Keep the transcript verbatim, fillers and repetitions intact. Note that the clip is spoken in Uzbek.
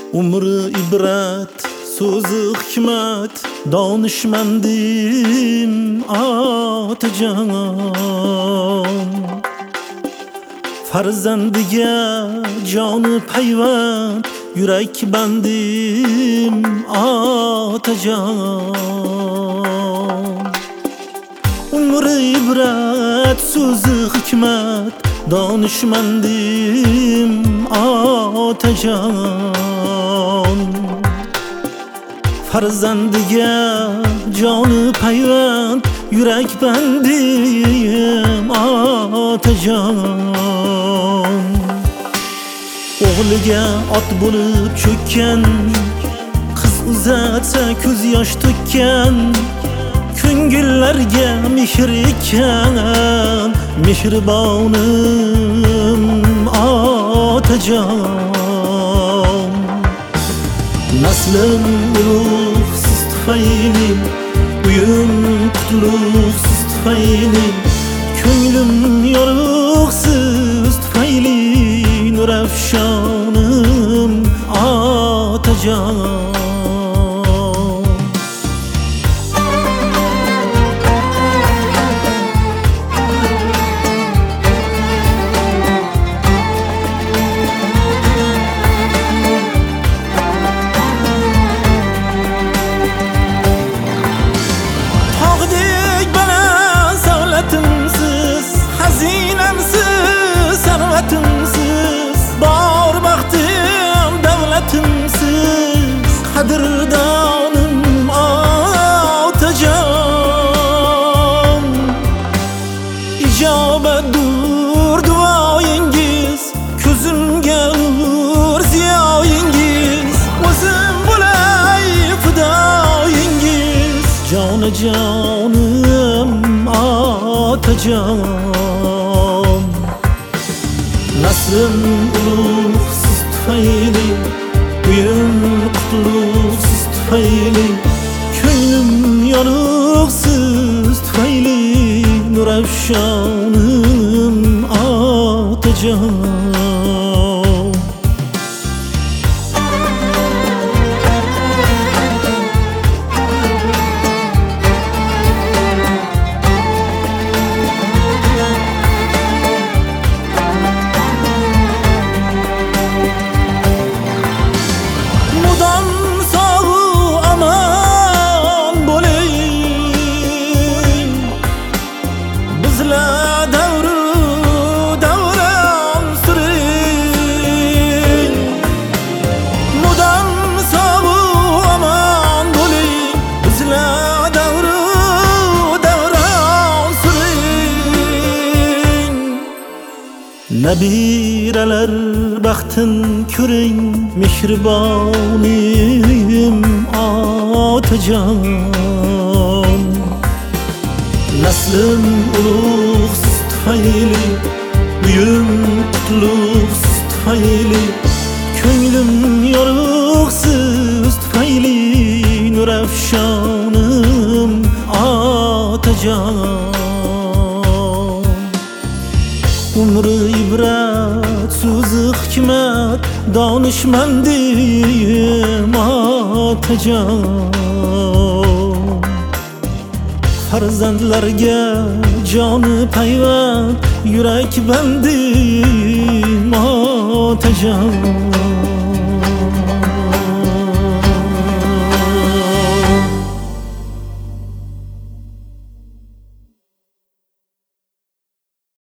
Umri ibrat, so'zi hikmat, donishmandim otajon. Farzandiga joni payvand, yurak bandim otajon. Umri ibrat, so'zi hikmat, donishmandim otajon. Farzandiga joni payvand, yurak bandim otajon. O'g'liga ot bo'lib cho'kkan, qiz uzatsa ko'z yosh to'kkan, ko'ngillarga mehr ekan mehribonim otajon. Naslim ulug' siz tufayli, uyim qutlug' siz tufayli, ko'nglim yorug' siz tufayli, nurafshonim otajon. Bor baxtim, davlatimsiz, qadrdonim otajon. Ijobatdur duoyingiz, ko'zimga nur ziyoyingiz, o'zim bo'lay fidoyingiz, jonajonim otajon. Nasrim ulug' siz tufayli, uyim qutlug' siz tufayli, ko'nglim yorug' siz tufayli, nurafshonim otajon. Nabiralar baxtin ko'ring, mehribonim otajon. Naslim ulug' siz tufayli, uyim qutlug' siz tufayli, ko'nglim yorug' siz tufayli, nurafshonim otajon. Umri ibrat, so'zi hikmat, donishmandim otajon. Farzandlarga joni payvand, yurak bandim otajon.